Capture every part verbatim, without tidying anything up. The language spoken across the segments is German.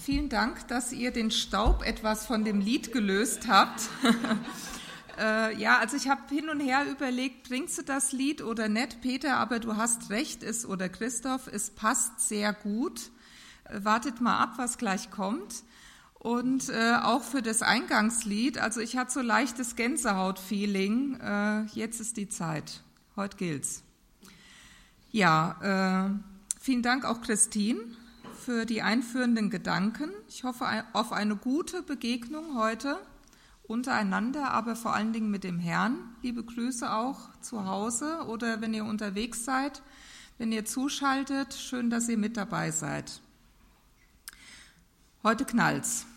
vielen Dank, dass ihr den Staub etwas von dem Lied gelöst habt. äh, ja, also ich habe hin und her überlegt, bringst du das Lied oder nicht, Peter, aber du hast recht, es oder Christoph, es passt sehr gut. Äh, wartet mal ab, was gleich kommt. Und äh, auch für das Eingangslied, also ich hatte so leichtes Gänsehaut-Feeling, äh, jetzt ist die Zeit, heute gilt's. Ja, äh, vielen Dank auch Christine für die einführenden Gedanken. Ich hoffe auf eine gute Begegnung heute untereinander, aber vor allen Dingen mit dem Herrn. Liebe Grüße auch zu Hause oder wenn ihr unterwegs seid, wenn ihr zuschaltet, schön, dass ihr mit dabei seid. Heute knallt's.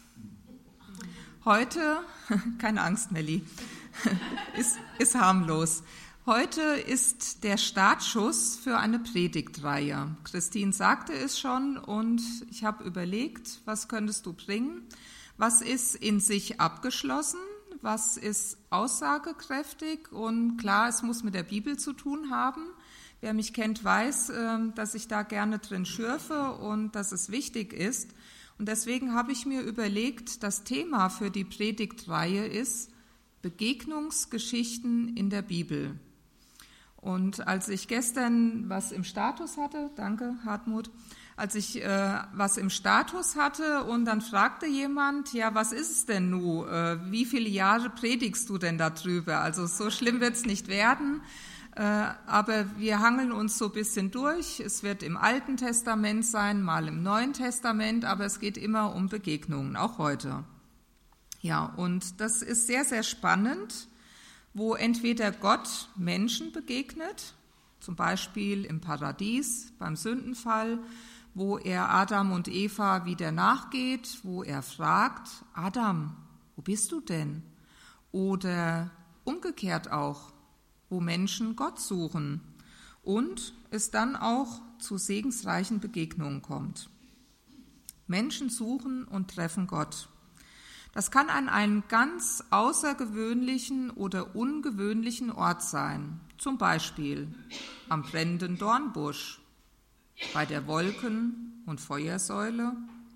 Heute, keine Angst, Melli, ist, ist harmlos. Heute ist der Startschuss für eine Predigtreihe. Christine sagte es schon und ich habe überlegt, was könntest du bringen? Was ist in sich abgeschlossen? Was ist aussagekräftig? Und klar, es muss mit der Bibel zu tun haben. Wer mich kennt, weiß, dass ich da gerne drin schürfe und dass es wichtig ist. Und deswegen habe ich mir überlegt, das Thema für die Predigtreihe ist Begegnungsgeschichten in der Bibel. Und als ich gestern was im Status hatte, danke Hartmut, als ich äh, was im Status hatte und dann fragte jemand, ja, was ist es denn nun, äh, wie viele Jahre predigst du denn darüber? Also so schlimm wird es nicht werden, äh, aber wir hangeln uns so ein bisschen durch. Es wird im Alten Testament sein, mal im Neuen Testament, aber es geht immer um Begegnungen, auch heute. Ja, und das ist sehr, sehr spannend, wo entweder Gott Menschen begegnet, zum Beispiel im Paradies beim Sündenfall, wo er Adam und Eva wieder nachgeht, wo er fragt, Adam, wo bist du denn? Oder umgekehrt auch, wo Menschen Gott suchen und es dann auch zu segensreichen Begegnungen kommt. Menschen suchen und treffen Gott. Das kann an einem ganz außergewöhnlichen oder ungewöhnlichen Ort sein, zum Beispiel am brennenden Dornbusch, bei der Wolken- und Feuersäule,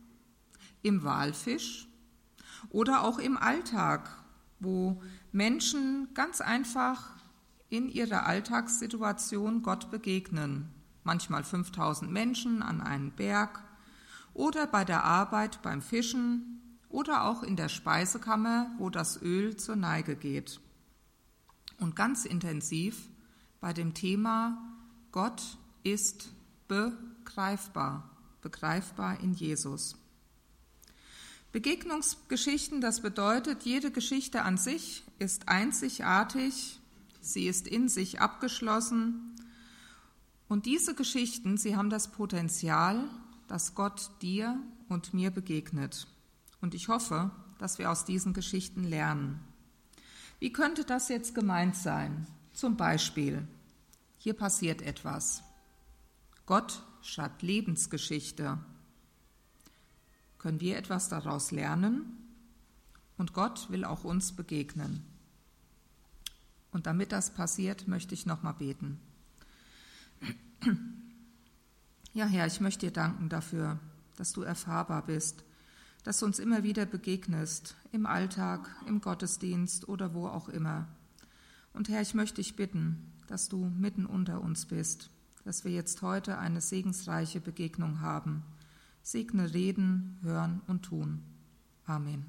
im Walfisch oder auch im Alltag, wo Menschen ganz einfach in ihrer Alltagssituation Gott begegnen, manchmal fünftausend Menschen an einem Berg oder bei der Arbeit beim Fischen, oder auch in der Speisekammer, wo das Öl zur Neige geht. Und ganz intensiv bei dem Thema Gott ist begreifbar, begreifbar in Jesus. Begegnungsgeschichten, das bedeutet, jede Geschichte an sich ist einzigartig, sie ist in sich abgeschlossen. Und diese Geschichten, sie haben das Potenzial, dass Gott dir und mir begegnet. Und ich hoffe, dass wir aus diesen Geschichten lernen. Wie könnte das jetzt gemeint sein? Zum Beispiel, hier passiert etwas. Gott schreibt Lebensgeschichte. Können wir etwas daraus lernen? Und Gott will auch uns begegnen. Und damit das passiert, möchte ich nochmal beten. Ja, Herr, ich möchte dir danken dafür, dass du erfahrbar bist, dass du uns immer wieder begegnest, im Alltag, im Gottesdienst oder wo auch immer. Und Herr, ich möchte dich bitten, dass du mitten unter uns bist, dass wir jetzt heute eine segensreiche Begegnung haben. Segne reden, hören und tun. Amen.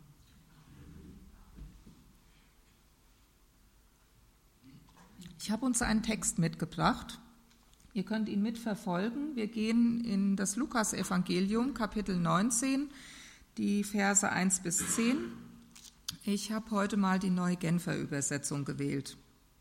Ich habe uns einen Text mitgebracht. Ihr könnt ihn mitverfolgen. Wir gehen in das Lukas-Evangelium, Kapitel neunzehn, die Verse eins bis zehn. Ich habe heute mal die Neue Genfer Übersetzung gewählt.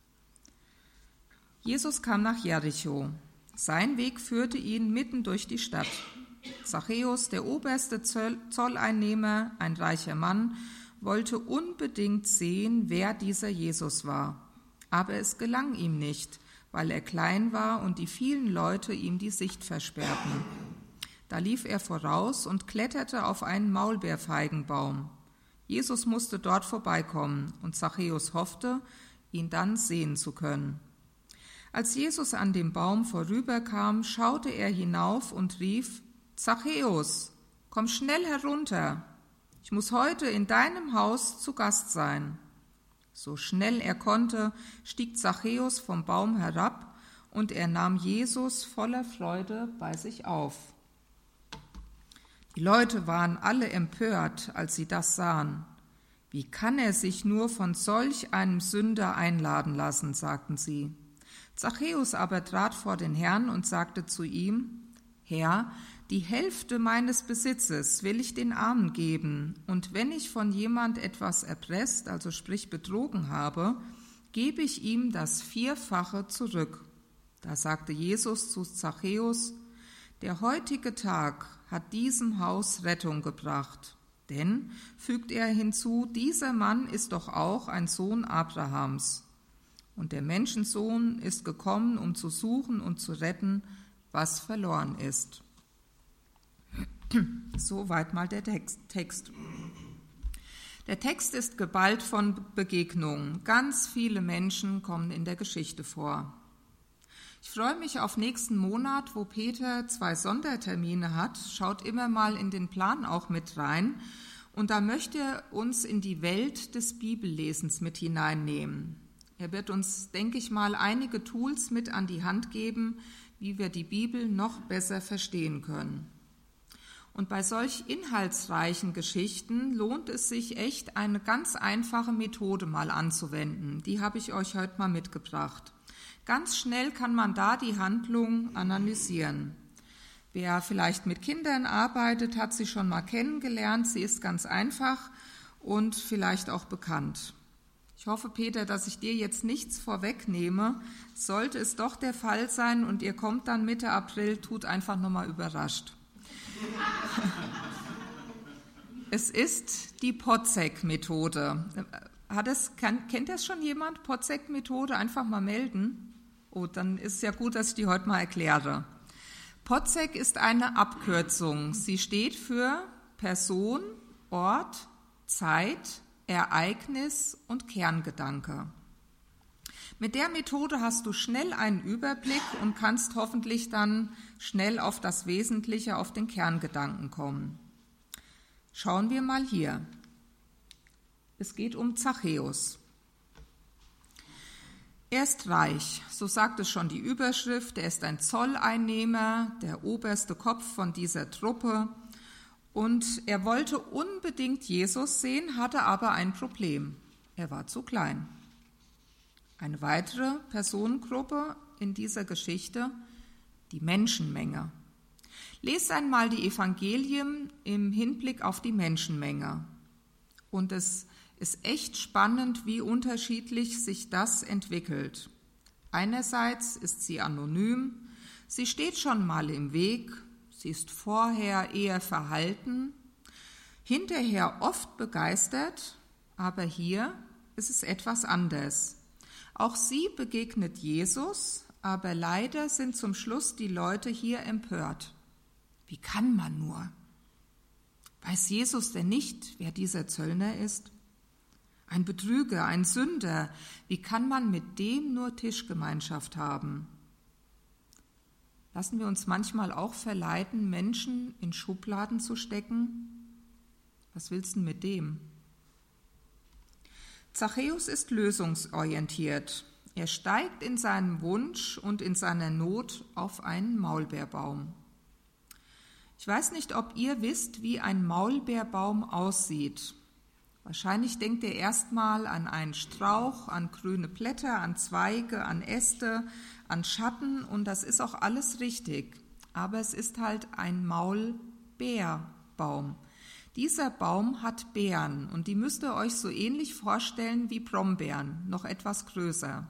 Jesus kam nach Jericho. Sein Weg führte ihn mitten durch die Stadt. Zachäus, der oberste Zolleinnehmer, ein reicher Mann, wollte unbedingt sehen, wer dieser Jesus war. Aber es gelang ihm nicht, weil er klein war und die vielen Leute ihm die Sicht versperrten. Da lief er voraus und kletterte auf einen Maulbeerfeigenbaum. Jesus musste dort vorbeikommen und Zachäus hoffte, ihn dann sehen zu können. Als Jesus an dem Baum vorüberkam, schaute er hinauf und rief, Zachäus, komm schnell herunter, ich muss heute in deinem Haus zu Gast sein. So schnell er konnte, stieg Zachäus vom Baum herab, und er nahm Jesus voller Freude bei sich auf. Die Leute waren alle empört, als sie das sahen. Wie kann er sich nur von solch einem Sünder einladen lassen, sagten sie. Zachäus aber trat vor den Herrn und sagte zu ihm, Herr, die Hälfte meines Besitzes will ich den Armen geben, und wenn ich von jemand etwas erpresst, also sprich betrogen habe, gebe ich ihm das Vierfache zurück. Da sagte Jesus zu Zachäus, der heutige Tag hat diesem Haus Rettung gebracht. Denn, fügt er hinzu, dieser Mann ist doch auch ein Sohn Abrahams. Und der Menschensohn ist gekommen, um zu suchen und zu retten, was verloren ist. Soweit mal der Text. Der Text ist geballt von Begegnungen. Ganz viele Menschen kommen in der Geschichte vor. Ich freue mich auf nächsten Monat, wo Peter zwei Sondertermine hat. Schaut immer mal in den Plan auch mit rein. Und da möchte er uns in die Welt des Bibellesens mit hineinnehmen. Er wird uns, denke ich mal, einige Tools mit an die Hand geben, wie wir die Bibel noch besser verstehen können. Und bei solch inhaltsreichen Geschichten lohnt es sich echt, eine ganz einfache Methode mal anzuwenden. Die habe ich euch heute mal mitgebracht. Ganz schnell kann man da die Handlung analysieren. Wer vielleicht mit Kindern arbeitet, hat sie schon mal kennengelernt. Sie ist ganz einfach und vielleicht auch bekannt. Ich hoffe, Peter, dass ich dir jetzt nichts vorwegnehme. Sollte es doch der Fall sein und ihr kommt dann Mitte April, tut einfach nochmal überrascht. Es ist die Potzek-Methode. Hat es, kann, kennt das schon jemand? Potzek-Methode? Einfach mal melden. Oh, dann ist es ja gut, dass ich die heute mal erkläre. Potzek ist eine Abkürzung. Sie steht für Person, Ort, Zeit, Ereignis und Kerngedanke. Mit der Methode hast du schnell einen Überblick und kannst hoffentlich dann schnell auf das Wesentliche, auf den Kerngedanken kommen. Schauen wir mal hier. Es geht um Zachäus. Er ist reich, so sagt es schon die Überschrift. Er ist ein Zolleinnehmer, der oberste Kopf von dieser Truppe. Und er wollte unbedingt Jesus sehen, hatte aber ein Problem. Er war zu klein. Eine weitere Personengruppe in dieser Geschichte, die Menschenmenge. Lest einmal die Evangelien im Hinblick auf die Menschenmenge. Und es ist echt spannend, wie unterschiedlich sich das entwickelt. Einerseits ist sie anonym, sie steht schon mal im Weg, sie ist vorher eher verhalten, hinterher oft begeistert, aber hier ist es etwas anders. Auch sie begegnet Jesus, aber leider sind zum Schluss die Leute hier empört. Wie kann man nur? Weiß Jesus denn nicht, wer dieser Zöllner ist? Ein Betrüger, ein Sünder. Wie kann man mit dem nur Tischgemeinschaft haben? Lassen wir uns manchmal auch verleiten, Menschen in Schubladen zu stecken? Was willst du denn mit dem? Zachäus ist lösungsorientiert. Er steigt in seinem Wunsch und in seiner Not auf einen Maulbeerbaum. Ich weiß nicht, ob ihr wisst, wie ein Maulbeerbaum aussieht. Wahrscheinlich denkt ihr erstmal an einen Strauch, an grüne Blätter, an Zweige, an Äste, an Schatten, und das ist auch alles richtig. Aber es ist halt ein Maulbeerbaum. Dieser Baum hat Beeren und die müsst ihr euch so ähnlich vorstellen wie Brombeeren, noch etwas größer.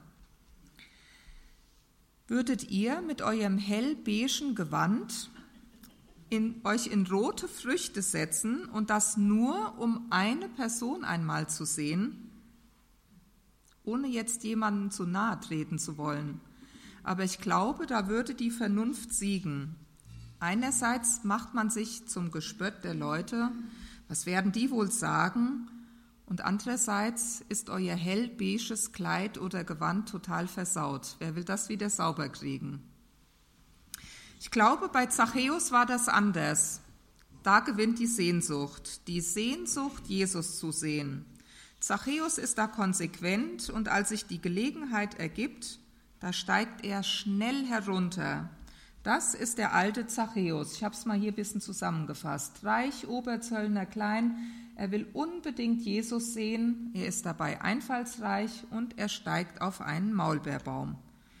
Würdet ihr mit eurem hellbeigen Gewand in, euch in rote Früchte setzen und das nur, um eine Person einmal zu sehen, ohne jetzt jemandem zu nahe treten zu wollen? Aber ich glaube, da würde die Vernunft siegen. Einerseits macht man sich zum Gespött der Leute, was werden die wohl sagen? Und andererseits ist euer hellbeiges Kleid oder Gewand total versaut. Wer will das wieder sauber kriegen? Ich glaube, bei Zachäus war das anders. da gewinnt die Sehnsucht, die Sehnsucht, Jesus zu sehen. Zachäus ist da konsequent und als sich die Gelegenheit ergibt, da steigt er schnell herunter. Das ist der alte Zachäus. Ich habe es mal hier ein bisschen zusammengefasst. Reich, Oberzöllner, klein. Er will unbedingt Jesus sehen. Er ist dabei einfallsreich und er steigt auf einen Maulbeerbaum.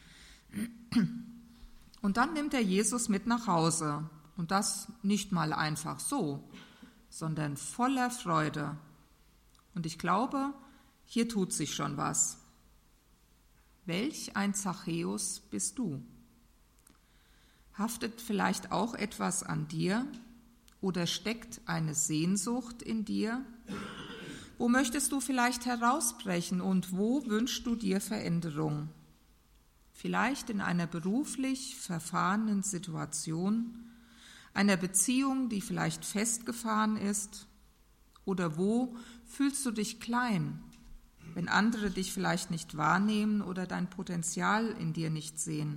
Und dann nimmt er Jesus mit nach Hause. Und das nicht mal einfach so, sondern voller Freude. Und ich glaube, hier tut sich schon was. Welch ein Zachäus bist du? Haftet vielleicht auch etwas an dir oder steckt eine Sehnsucht in dir? Wo möchtest du vielleicht herausbrechen und wo wünschst du dir Veränderung? Vielleicht in einer beruflich verfahrenen Situation, einer Beziehung, die vielleicht festgefahren ist? Oder wo fühlst du dich klein, wenn andere dich vielleicht nicht wahrnehmen oder dein Potenzial in dir nicht sehen?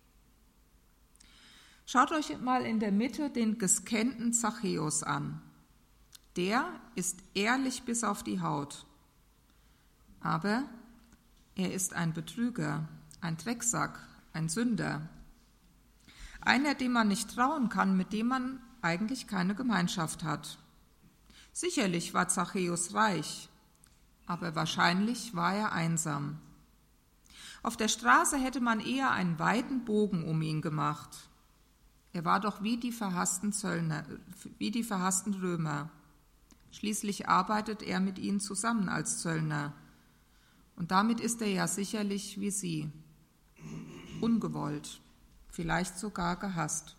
Schaut euch mal in der Mitte den gescannten Zachäus an. Der ist ehrlich bis auf die Haut. Aber er ist ein Betrüger, ein Drecksack, ein Sünder. Einer, dem man nicht trauen kann, mit dem man eigentlich keine Gemeinschaft hat. Sicherlich war Zachäus reich, aber wahrscheinlich war er einsam. Auf der Straße hätte man eher einen weiten Bogen um ihn gemacht. Er war doch wie die verhassten Zöllner, wie die verhassten Römer. Schließlich arbeitet er mit ihnen zusammen als Zöllner. Und damit ist er ja sicherlich wie sie. Ungewollt, vielleicht sogar gehasst.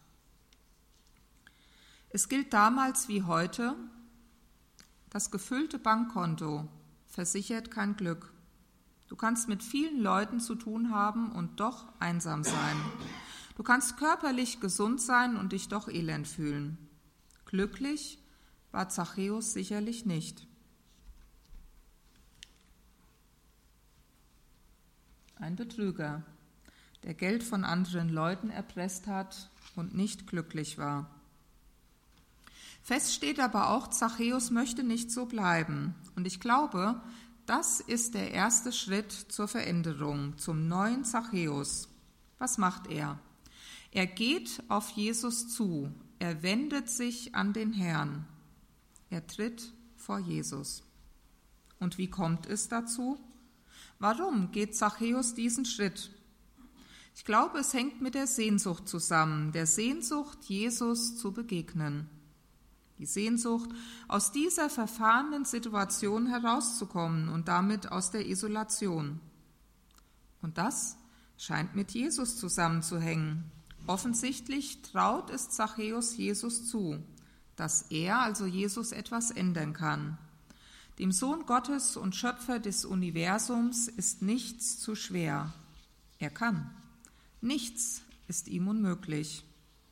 Es gilt damals wie heute, das gefüllte Bankkonto versichert kein Glück. Du kannst mit vielen Leuten zu tun haben und doch einsam sein. Du kannst körperlich gesund sein und dich doch elend fühlen. Glücklich war Zachäus sicherlich nicht. Ein Betrüger, der Geld von anderen Leuten erpresst hat und nicht glücklich war. Fest steht aber auch, Zachäus möchte nicht so bleiben. Und ich glaube, das ist der erste Schritt zur Veränderung, zum neuen Zachäus. Was macht er? Er geht auf Jesus zu, er wendet sich an den Herrn, er tritt vor Jesus. Und wie kommt es dazu? Warum geht Zachäus diesen Schritt? Ich glaube, es hängt mit der Sehnsucht zusammen, der Sehnsucht, Jesus zu begegnen. Die Sehnsucht, aus dieser verfahrenen Situation herauszukommen und damit aus der Isolation. Und das scheint mit Jesus zusammenzuhängen. Offensichtlich traut es Zachäus Jesus zu, dass er, also Jesus, etwas ändern kann. Dem Sohn Gottes und Schöpfer des Universums ist nichts zu schwer. Er kann. Nichts ist ihm unmöglich.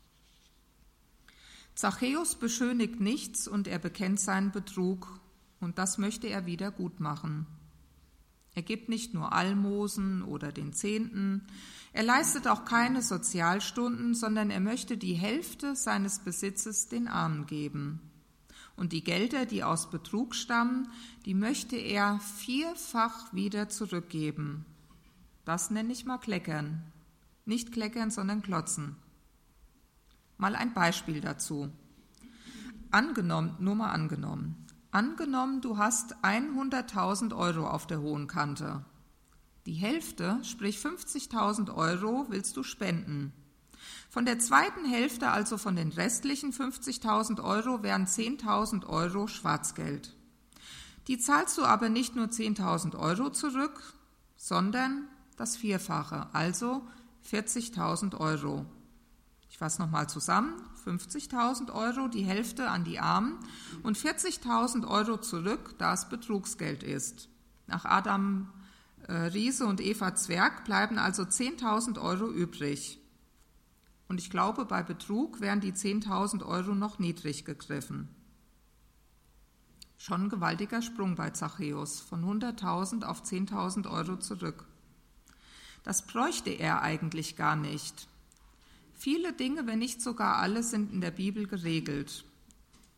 Zachäus beschönigt nichts und er bekennt seinen Betrug und das möchte er wieder gut machen. Er gibt nicht nur Almosen oder den Zehnten, er leistet auch keine Sozialstunden, sondern er möchte die Hälfte seines Besitzes den Armen geben. Und die Gelder, die aus Betrug stammen, die möchte er vierfach wieder zurückgeben. Das nenne ich mal Kleckern. Nicht Kleckern, sondern Klotzen. Mal ein Beispiel dazu. Angenommen, nur mal angenommen. Angenommen, du hast hunderttausend Euro auf der hohen Kante. Die Hälfte, sprich fünfzigtausend Euro, willst du spenden. Von der zweiten Hälfte, also von den restlichen fünfzigtausend Euro, wären zehntausend Euro Schwarzgeld. Die zahlst du aber nicht nur zehntausend Euro zurück, sondern das Vierfache, also vierzigtausend Euro. Ich fasse nochmal zusammen, fünfzigtausend Euro, die Hälfte an die Armen und vierzigtausend Euro zurück, da es Betrugsgeld ist. Nach Adam äh, Riese und Eva Zwerg bleiben also zehntausend Euro übrig. Und ich glaube, bei Betrug wären die zehntausend Euro noch niedrig gegriffen. Schon ein gewaltiger Sprung bei Zachäus, von hunderttausend auf zehntausend Euro zurück. Das bräuchte er eigentlich gar nicht. Viele Dinge, wenn nicht sogar alle, sind in der Bibel geregelt.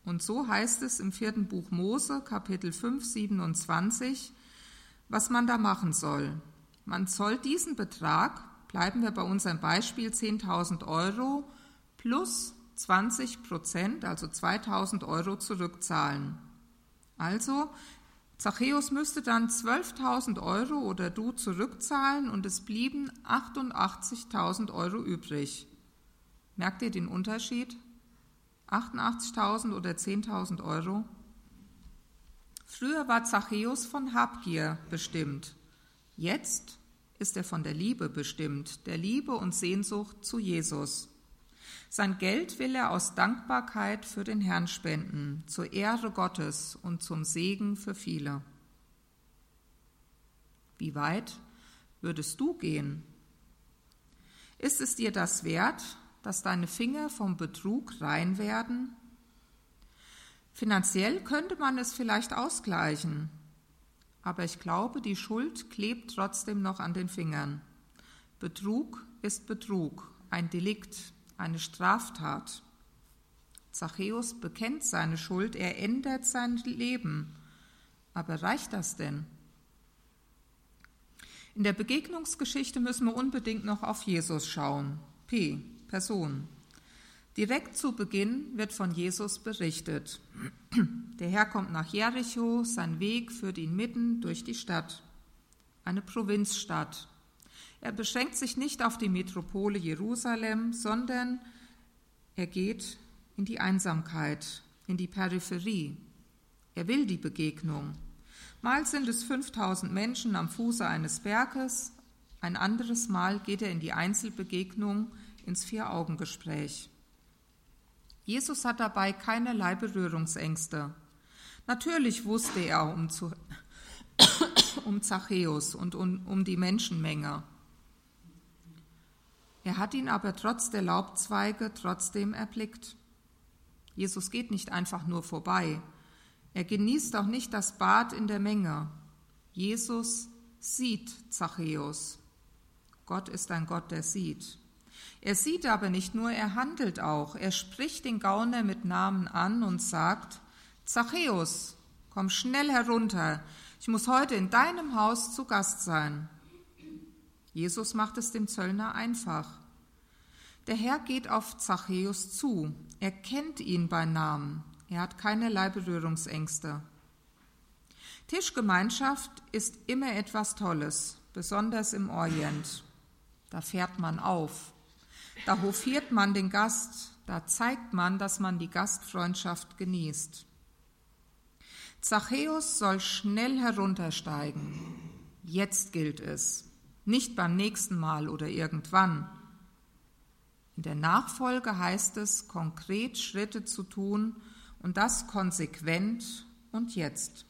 Und so heißt es im vierten Buch Mose, Kapitel fünf, siebenundzwanzig, was man da machen soll. Man soll diesen Betrag, bleiben wir bei unserem Beispiel zehntausend Euro, plus zwanzig Prozent, also zweitausend Euro zurückzahlen. Also Zachäus müsste dann zwölftausend Euro oder du zurückzahlen und es blieben achtundachtzigtausend Euro übrig. Merkt ihr den Unterschied? achtundachtzigtausend oder zehntausend Euro? Früher war Zachäus von Habgier bestimmt. Jetzt ist er von der Liebe bestimmt, der Liebe und Sehnsucht zu Jesus. Sein Geld will er aus Dankbarkeit für den Herrn spenden, zur Ehre Gottes und zum Segen für viele. Wie weit würdest du gehen? Ist es dir das wert, dass deine Finger vom Betrug rein werden? Finanziell könnte man es vielleicht ausgleichen, aber ich glaube, die Schuld klebt trotzdem noch an den Fingern. Betrug ist Betrug, ein Delikt, eine Straftat. Zachäus bekennt seine Schuld, er ändert sein Leben. Aber reicht das denn? In der Begegnungsgeschichte müssen wir unbedingt noch auf Jesus schauen. P. Person. Direkt zu Beginn wird von Jesus berichtet. Der Herr kommt nach Jericho, sein Weg führt ihn mitten durch die Stadt. Eine Provinzstadt. Er beschränkt sich nicht auf die Metropole Jerusalem, sondern er geht in die Einsamkeit, in die Peripherie. Er will die Begegnung. Mal sind es fünftausend Menschen am Fuße eines Berges, ein anderes Mal geht er in die Einzelbegegnung, ins Vier-Augen-Gespräch. Jesus hat dabei keinerlei Berührungsängste. Natürlich wusste er um, zu, um Zachäus und um, um die Menschenmenge. Er hat ihn aber trotz der Laubzweige trotzdem erblickt. Jesus geht nicht einfach nur vorbei. Er genießt auch nicht das Bad in der Menge. Jesus sieht Zachäus. Gott ist ein Gott, der sieht. Er sieht aber nicht nur, er handelt auch. Er spricht den Gauner mit Namen an und sagt, Zachäus, komm schnell herunter. Ich muss heute in deinem Haus zu Gast sein. Jesus macht es dem Zöllner einfach. Der Herr geht auf Zachäus zu. Er kennt ihn bei Namen. Er hat keinerlei Berührungsängste. Tischgemeinschaft ist immer etwas Tolles, besonders im Orient. Da fährt man auf. Da hofiert man den Gast. Da zeigt man, dass man die Gastfreundschaft genießt. Zachäus soll schnell heruntersteigen. Jetzt gilt es. Nicht beim nächsten Mal oder irgendwann. In der Nachfolge heißt es, konkret Schritte zu tun und das konsequent und jetzt.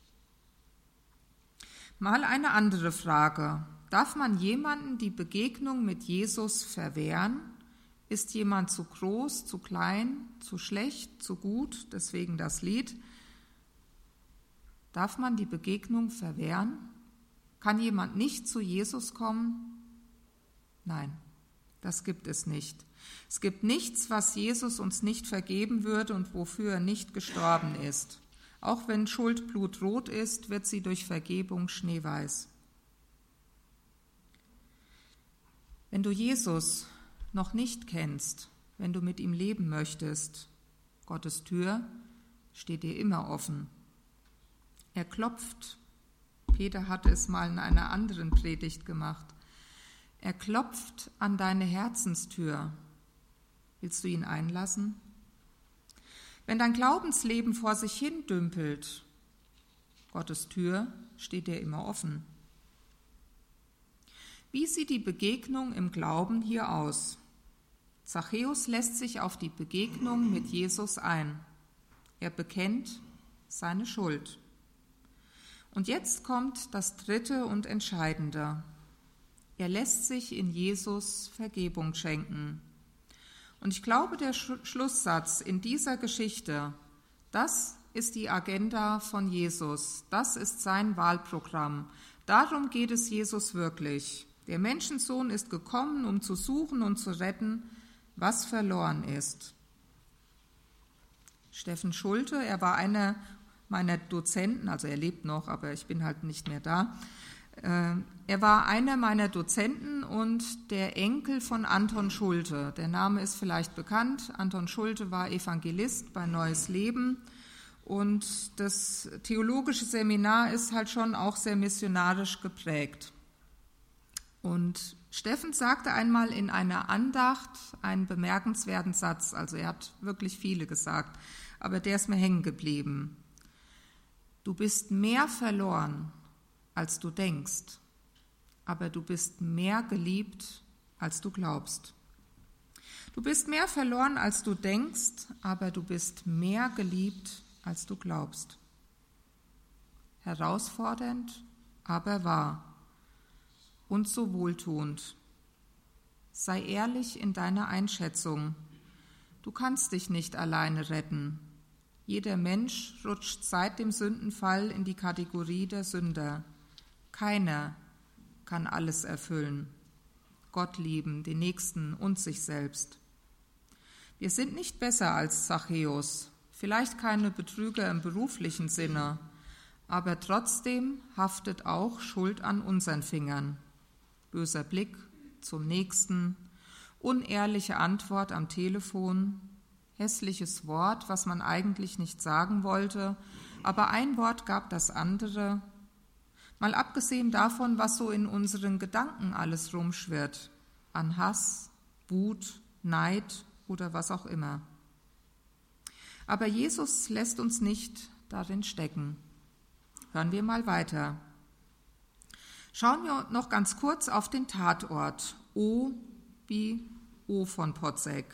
Mal eine andere Frage. Darf man jemanden die Begegnung mit Jesus verwehren? Ist jemand zu groß, zu klein, zu schlecht, zu gut? Deswegen das Lied. Darf man die Begegnung verwehren? Kann jemand nicht zu Jesus kommen? Nein, das gibt es nicht. Es gibt nichts, was Jesus uns nicht vergeben würde und wofür er nicht gestorben ist. Auch wenn Schuld blutrot ist, wird sie durch Vergebung schneeweiß. Wenn du Jesus noch nicht kennst, wenn du mit ihm leben möchtest, Gottes Tür steht dir immer offen. Er klopft. Peter hatte es mal in einer anderen Predigt gemacht. Er klopft an deine Herzenstür. Willst du ihn einlassen? Wenn dein Glaubensleben vor sich hin dümpelt, Gottes Tür steht dir immer offen. Wie sieht die Begegnung im Glauben hier aus? Zachäus lässt sich auf die Begegnung mit Jesus ein. Er bekennt seine Schuld. Und jetzt kommt das Dritte und Entscheidende. Er lässt sich in Jesus Vergebung schenken. Und ich glaube, der Schlusssatz in dieser Geschichte, das ist die Agenda von Jesus. Das ist sein Wahlprogramm. Darum geht es Jesus wirklich. Der Menschensohn ist gekommen, um zu suchen und zu retten, was verloren ist. Steffen Schulte. Er war einer meiner Dozenten, also er lebt noch, aber ich bin halt nicht mehr da. Er war einer meiner Dozenten und der Enkel von Anton Schulte. Der Name ist vielleicht bekannt. Anton Schulte war Evangelist bei Neues Leben und das theologische Seminar ist halt schon auch sehr missionarisch geprägt. Und Steffen sagte einmal in einer Andacht einen bemerkenswerten Satz, also er hat wirklich viele gesagt, aber der ist mir hängen geblieben. Du bist mehr verloren, als du denkst, aber du bist mehr geliebt, als du glaubst. Du bist mehr verloren, als du denkst, aber du bist mehr geliebt, als du glaubst. Herausfordernd, aber wahr und so wohltuend. Sei ehrlich in deiner Einschätzung. Du kannst dich nicht alleine retten. Jeder Mensch rutscht seit dem Sündenfall in die Kategorie der Sünder. Keiner kann alles erfüllen. Gott lieben, den Nächsten und sich selbst. Wir sind nicht besser als Zachäus, vielleicht keine Betrüger im beruflichen Sinne, aber trotzdem haftet auch Schuld an unseren Fingern. Böser Blick zum Nächsten, unehrliche Antwort am Telefon, hässliches Wort, was man eigentlich nicht sagen wollte, aber ein Wort gab das andere. Mal abgesehen davon, was so in unseren Gedanken alles rumschwirrt, an Hass, Wut, Neid oder was auch immer. Aber Jesus lässt uns nicht darin stecken. Hören wir mal weiter. Schauen wir noch ganz kurz auf den Tatort. O wie O von Potzek.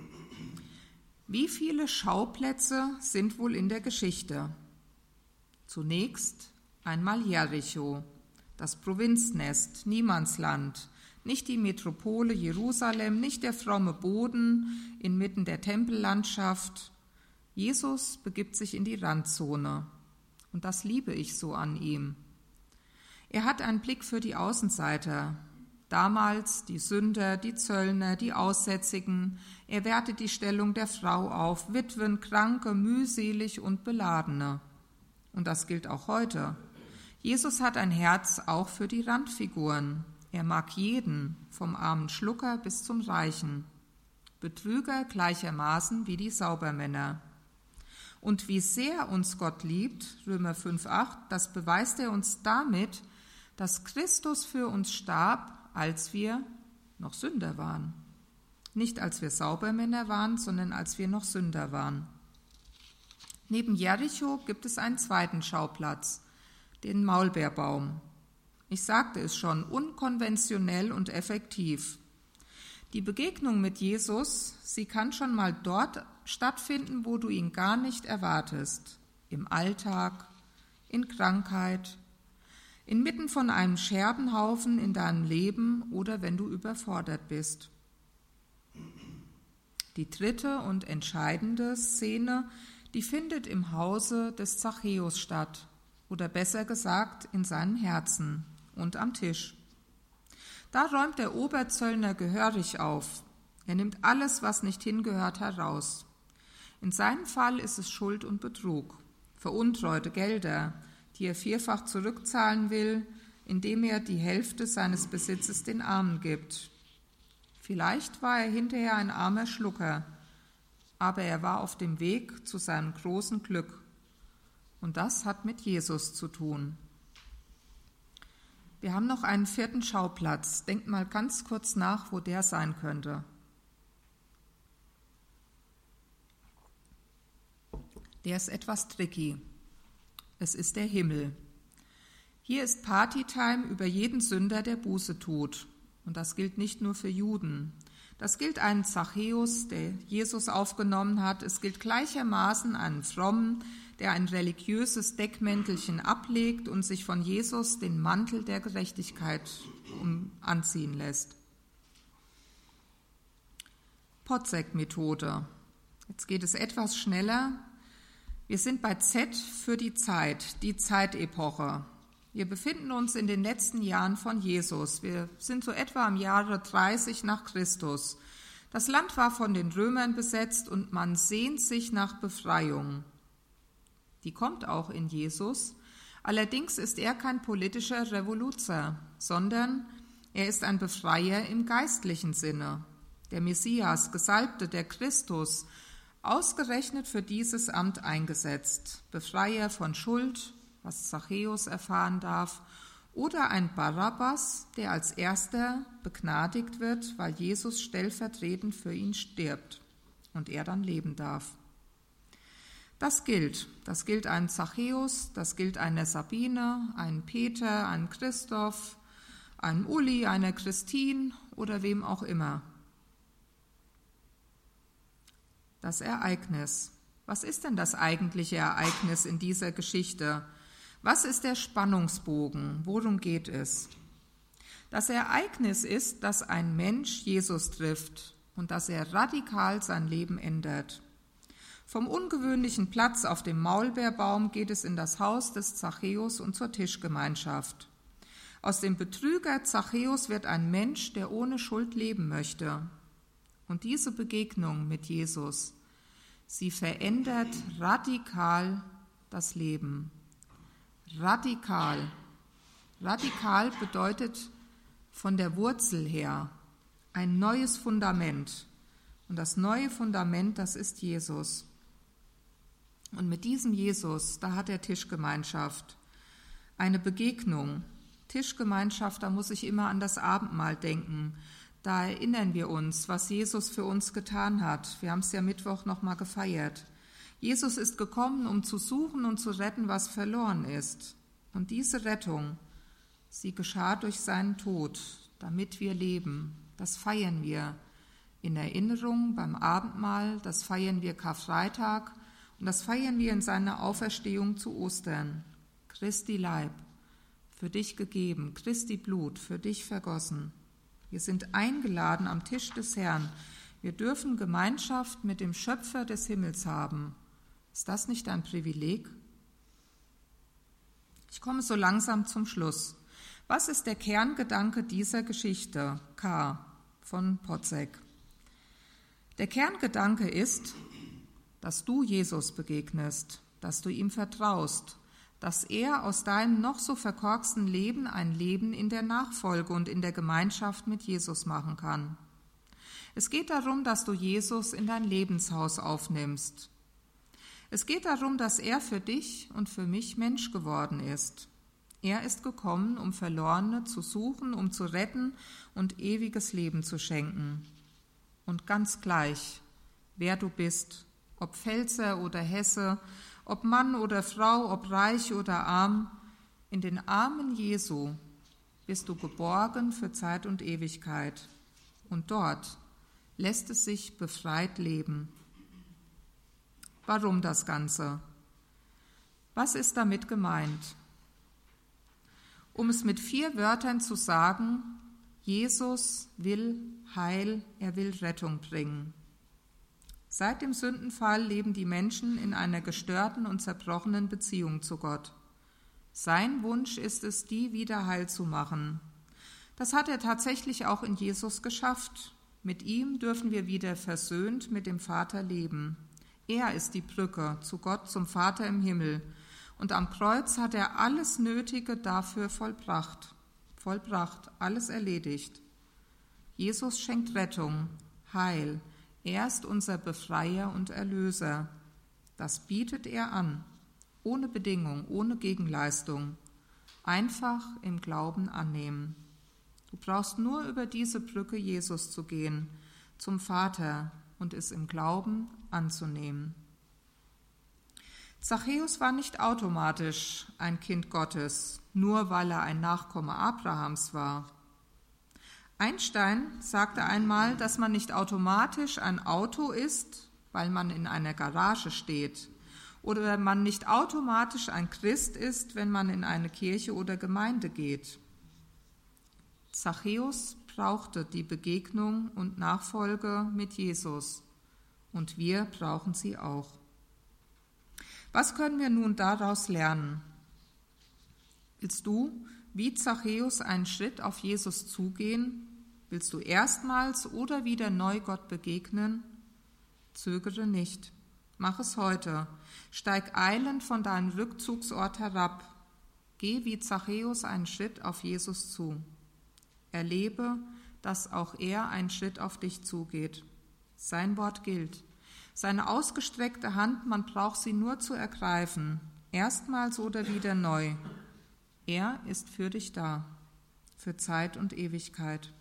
Wie viele Schauplätze sind wohl in der Geschichte? Zunächst einmal Jericho, das Provinznest, Niemandsland, nicht die Metropole Jerusalem, nicht der fromme Boden inmitten der Tempellandschaft. Jesus begibt sich in die Randzone und das liebe ich so an ihm. Er hat einen Blick für die Außenseiter, damals die Sünder, die Zöllner, die Aussätzigen. Er wertet die Stellung der Frau auf, Witwen, Kranke, mühselig und Beladene. Und das gilt auch heute. Jesus hat ein Herz auch für die Randfiguren. Er mag jeden, vom armen Schlucker bis zum Reichen. Betrüger gleichermaßen wie die Saubermänner. Und wie sehr uns Gott liebt, Römer fünf acht, das beweist er uns damit, dass Christus für uns starb, als wir noch Sünder waren. Nicht als wir Saubermänner waren, sondern als wir noch Sünder waren. Neben Jericho gibt es einen zweiten Schauplatz, den Maulbeerbaum. Ich sagte es schon, unkonventionell und effektiv. Die Begegnung mit Jesus, sie kann schon mal dort stattfinden, wo du ihn gar nicht erwartest. Im Alltag, in Krankheit, inmitten von einem Scherbenhaufen in deinem Leben oder wenn du überfordert bist. Die dritte und entscheidende Szene, die findet im Hause des Zachäus statt, oder besser gesagt in seinem Herzen und am Tisch. Da räumt der Oberzöllner gehörig auf. Er nimmt alles, was nicht hingehört, heraus. In seinem Fall ist es Schuld und Betrug, veruntreute Gelder, die er vierfach zurückzahlen will, indem er die Hälfte seines Besitzes den Armen gibt. Vielleicht war er hinterher ein armer Schlucker, aber er war auf dem Weg zu seinem großen Glück. Und das hat mit Jesus zu tun. Wir haben noch einen vierten Schauplatz. Denkt mal ganz kurz nach, wo der sein könnte. Der ist etwas tricky. Es ist der Himmel. Hier ist Partytime über jeden Sünder, der Buße tut. Und das gilt nicht nur für Juden. Das gilt einen Zachäus, der Jesus aufgenommen hat. Es gilt gleichermaßen einen Frommen, der ein religiöses Deckmäntelchen ablegt und sich von Jesus den Mantel der Gerechtigkeit anziehen lässt. Potzek-Methode. Jetzt geht es etwas schneller. Wir sind bei Z für die Zeit, die Zeitepoche. Wir befinden uns in den letzten Jahren von Jesus. Wir sind so etwa im Jahre dreißig nach Christus. Das Land war von den Römern besetzt und man sehnt sich nach Befreiung. Die kommt auch in Jesus. Allerdings ist er kein politischer Revoluzer, sondern er ist ein Befreier im geistlichen Sinne. Der Messias, Gesalbte, der Christus, ausgerechnet für dieses Amt eingesetzt. Befreier von Schuld, was Zachäus erfahren darf, oder ein Barabbas, der als erster begnadigt wird, weil Jesus stellvertretend für ihn stirbt und er dann leben darf. Das gilt. Das gilt einem Zachäus, das gilt einer Sabine, einem Peter, einem Christoph, einem Uli, einer Christine oder wem auch immer. Das Ereignis. Was ist denn das eigentliche Ereignis in dieser Geschichte? Was ist der Spannungsbogen? Worum geht es? Das Ereignis ist, dass ein Mensch Jesus trifft und dass er radikal sein Leben ändert. Vom ungewöhnlichen Platz auf dem Maulbeerbaum geht es in das Haus des Zachäus und zur Tischgemeinschaft. Aus dem Betrüger Zachäus wird ein Mensch, der ohne Schuld leben möchte. Und diese Begegnung mit Jesus, sie verändert radikal das Leben. Radikal. Radikal bedeutet von der Wurzel her ein neues Fundament. Und das neue Fundament, das ist Jesus. Und mit diesem Jesus, da hat er Tischgemeinschaft, eine Begegnung. Tischgemeinschaft, da muss ich immer an das Abendmahl denken. Da erinnern wir uns, was Jesus für uns getan hat. Wir haben es ja Mittwoch nochmal gefeiert. Jesus ist gekommen, um zu suchen und zu retten, was verloren ist. Und diese Rettung, sie geschah durch seinen Tod, damit wir leben. Das feiern wir in Erinnerung beim Abendmahl, das feiern wir Karfreitag und das feiern wir in seiner Auferstehung zu Ostern. Christi Leib, für dich gegeben, Christi Blut, für dich vergossen. Wir sind eingeladen am Tisch des Herrn. Wir dürfen Gemeinschaft mit dem Schöpfer des Himmels haben. Ist das nicht ein Privileg? Ich komme so langsam zum Schluss. Was ist der Kerngedanke dieser Geschichte? K. von Potzek. Der Kerngedanke ist, dass du Jesus begegnest, dass du ihm vertraust, dass er aus deinem noch so verkorksten Leben ein Leben in der Nachfolge und in der Gemeinschaft mit Jesus machen kann. Es geht darum, dass du Jesus in dein Lebenshaus aufnimmst. Es geht darum, dass er für dich und für mich Mensch geworden ist. Er ist gekommen, um Verlorene zu suchen, um zu retten und ewiges Leben zu schenken. Und ganz gleich, wer du bist, ob Pfälzer oder Hesse, ob Mann oder Frau, ob reich oder arm, in den Armen Jesu bist du geborgen für Zeit und Ewigkeit. Und dort lässt es sich befreit leben. Warum das Ganze? Was ist damit gemeint? Um es mit vier Wörtern zu sagen, Jesus will Heil, er will Rettung bringen. Seit dem Sündenfall leben die Menschen in einer gestörten und zerbrochenen Beziehung zu Gott. Sein Wunsch ist es, die wieder heil zu machen. Das hat er tatsächlich auch in Jesus geschafft. Mit ihm dürfen wir wieder versöhnt mit dem Vater leben. Er ist die Brücke zu Gott, zum Vater im Himmel. Und am Kreuz hat er alles Nötige dafür vollbracht. Vollbracht, alles erledigt. Jesus schenkt Rettung, Heil. Er ist unser Befreier und Erlöser. Das bietet er an, ohne Bedingung, ohne Gegenleistung. Einfach im Glauben annehmen. Du brauchst nur über diese Brücke Jesus zu gehen, zum Vater, und es im Glauben anzunehmen. Zachäus war nicht automatisch ein Kind Gottes, nur weil er ein Nachkomme Abrahams war. Einstein sagte einmal, dass man nicht automatisch ein Auto ist, weil man in einer Garage steht, oder man nicht automatisch ein Christ ist, wenn man in eine Kirche oder Gemeinde geht. Zachäus brauchte die Begegnung und Nachfolge mit Jesus, und wir brauchen sie auch. Was können wir nun daraus lernen? Willst du, wie Zachäus, einen Schritt auf Jesus zugehen? Willst du erstmals oder wieder neu Gott begegnen? Zögere nicht. Mach es heute. Steig eilend von deinem Rückzugsort herab. Geh wie Zachäus einen Schritt auf Jesus zu. Erlebe, dass auch er einen Schritt auf dich zugeht. Sein Wort gilt. Seine ausgestreckte Hand, man braucht sie nur zu ergreifen, erstmals oder wieder neu. Er ist für dich da, für Zeit und Ewigkeit.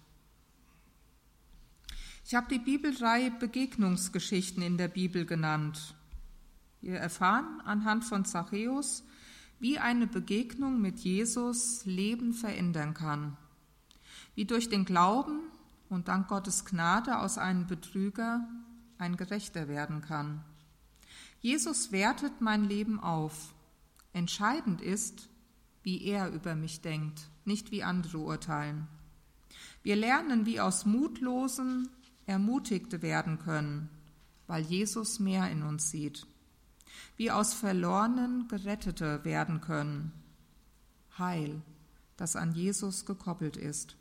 Ich habe die Bibelreihe Begegnungsgeschichten in der Bibel genannt. Wir erfahren anhand von Zachäus, wie eine Begegnung mit Jesus Leben verändern kann. Wie durch den Glauben und dank Gottes Gnade aus einem Betrüger ein Gerechter werden kann. Jesus wertet mein Leben auf. Entscheidend ist, wie er über mich denkt, nicht wie andere urteilen. Wir lernen, wie aus Mutlosen Ermutigte werden können, weil Jesus mehr in uns sieht. Wie aus Verlorenen Gerettete werden können. Heil, das an Jesus gekoppelt ist.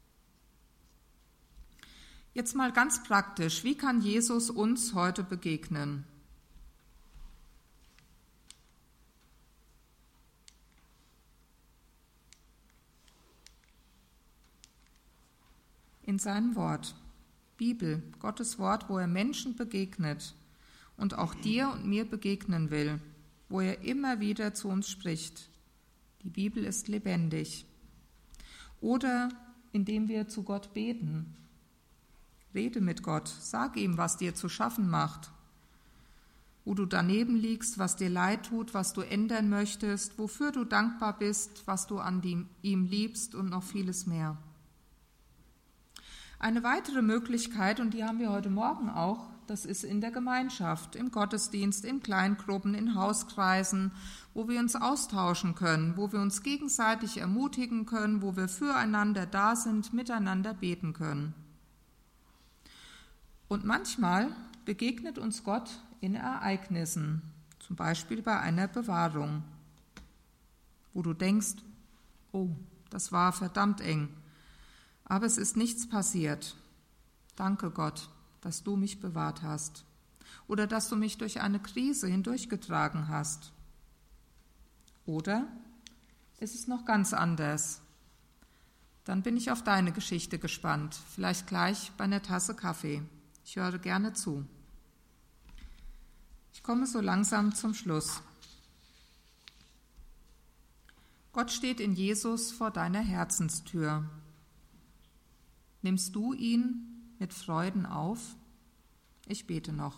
Jetzt mal ganz praktisch, wie kann Jesus uns heute begegnen? In seinem Wort, Bibel, Gottes Wort, wo er Menschen begegnet und auch dir und mir begegnen will, wo er immer wieder zu uns spricht. Die Bibel ist lebendig. Oder indem wir zu Gott beten. Rede mit Gott, sag ihm, was dir zu schaffen macht, wo du daneben liegst, was dir leid tut, was du ändern möchtest, wofür du dankbar bist, was du an ihm liebst und noch vieles mehr. Eine weitere Möglichkeit, und die haben wir heute Morgen auch, das ist in der Gemeinschaft, im Gottesdienst, in Kleingruppen, in Hauskreisen, wo wir uns austauschen können, wo wir uns gegenseitig ermutigen können, wo wir füreinander da sind, miteinander beten können. Und manchmal begegnet uns Gott in Ereignissen, zum Beispiel bei einer Bewahrung, wo du denkst, oh, das war verdammt eng, aber es ist nichts passiert. Danke Gott, dass du mich bewahrt hast oder dass du mich durch eine Krise hindurchgetragen hast. Oder ist es noch ganz anders? Dann bin ich auf deine Geschichte gespannt, vielleicht gleich bei einer Tasse Kaffee. Ich höre gerne zu. Ich komme so langsam zum Schluss. Gott steht in Jesus vor deiner Herzenstür. Nimmst du ihn mit Freuden auf? Ich bete noch.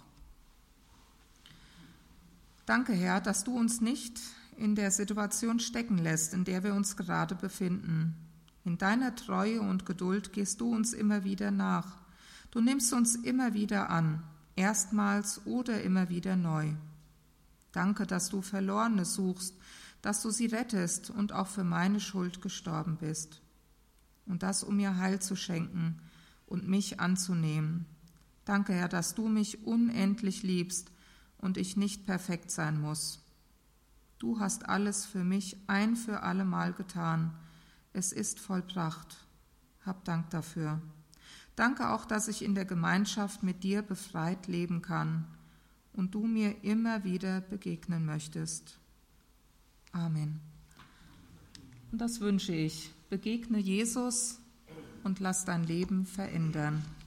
Danke, Herr, dass du uns nicht in der Situation stecken lässt, in der wir uns gerade befinden. In deiner Treue und Geduld gehst du uns immer wieder nach. Du nimmst uns immer wieder an, erstmals oder immer wieder neu. Danke, dass du Verlorene suchst, dass du sie rettest und auch für meine Schuld gestorben bist. Und das, um mir Heil zu schenken und mich anzunehmen. Danke, Herr, dass du mich unendlich liebst und ich nicht perfekt sein muss. Du hast alles für mich ein für alle Mal getan. Es ist vollbracht. Hab Dank dafür. Danke auch, dass ich in der Gemeinschaft mit dir befreit leben kann und du mir immer wieder begegnen möchtest. Amen. Und das wünsche ich. Begegne Jesus und lass dein Leben verändern.